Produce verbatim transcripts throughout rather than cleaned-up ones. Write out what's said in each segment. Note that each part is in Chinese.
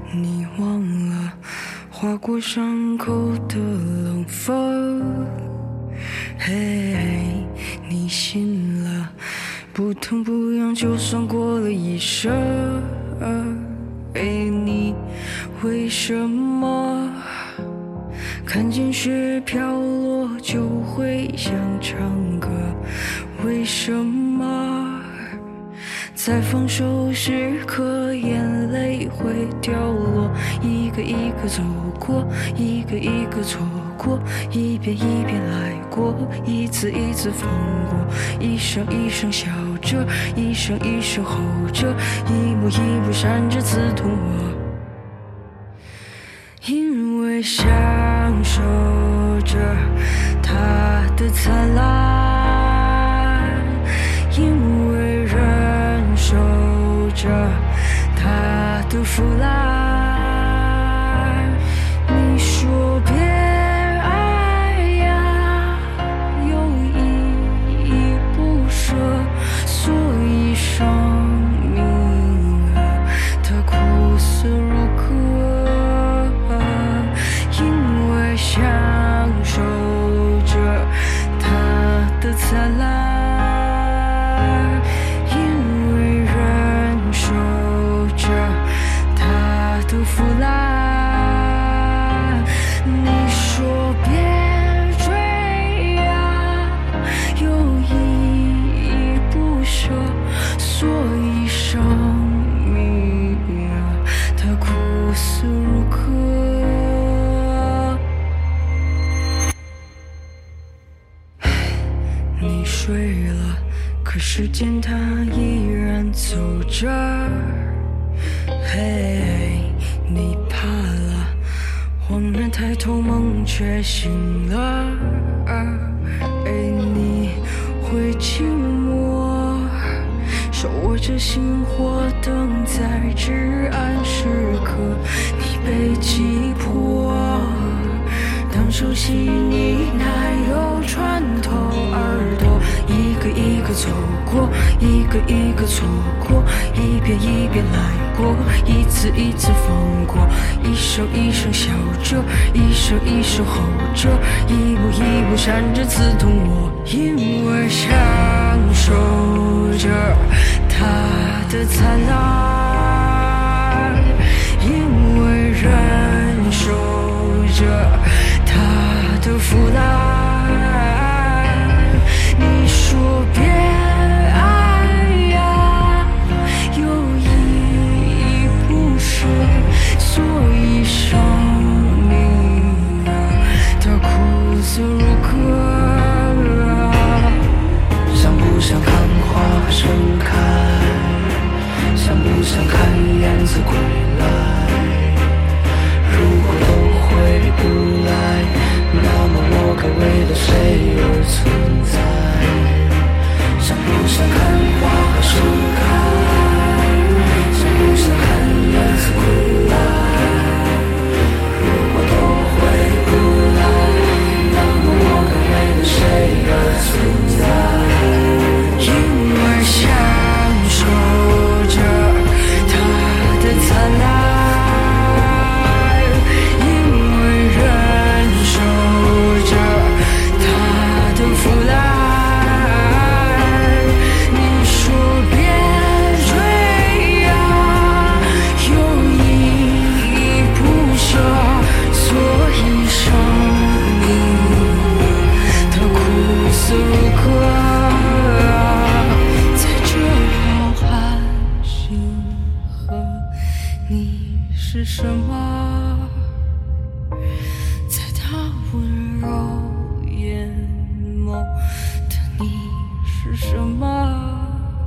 你忘了划过伤口的冷风，嘿，你醒了，不痛不痒，就算过了一生。嘿，你为什么看见雪飘落就会想唱歌？为什么在放手时刻眼泪会掉落？一个一个走过，一个一个错过，一遍一遍来过，一次一次放过，一声一声笑着，一声一声吼着，一幕一幕闪着刺痛我，因为享受着它的灿烂，因为忍受着它的腐烂。你说别爱呀，又依依不舍，所以生命啊，它苦涩如歌。因为享受着它的灿烂，因为忍受着它的腐烂。你说别追呀，又依依不舍，所以生命啊，它苦涩如歌。你睡了，可时间它依然走着。嘿，你怕了，恍然抬头梦却醒了。哎，你会寂寞，手握着星火等在至暗时刻，你被击破。当熟悉你奶油穿透耳朵，一个一个走过，一个一个错过，一遍一遍来过，一次一次放过，一声一声笑着，一声一声吼着，一幕一幕闪着刺痛我，因为享受着它的灿烂，因为忍受着它的腐烂。你说别爱呀，又依依不舍，所以生命啊，它苦涩如歌。 想不想看花盛开？想不想看燕子归来？如果都回不来，那么我该为了谁而存在？想不想看花盛开？想不想看燕子归来？如果都回不来，那么我该为了谁而存在？ 因为享受着它的灿烂，是什么？在他温柔眼眸的你是什么？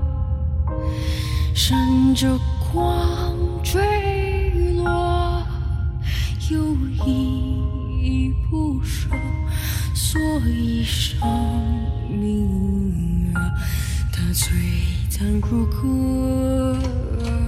闪着光坠落，又依依不舍，所以生命啊，它璀璨如歌。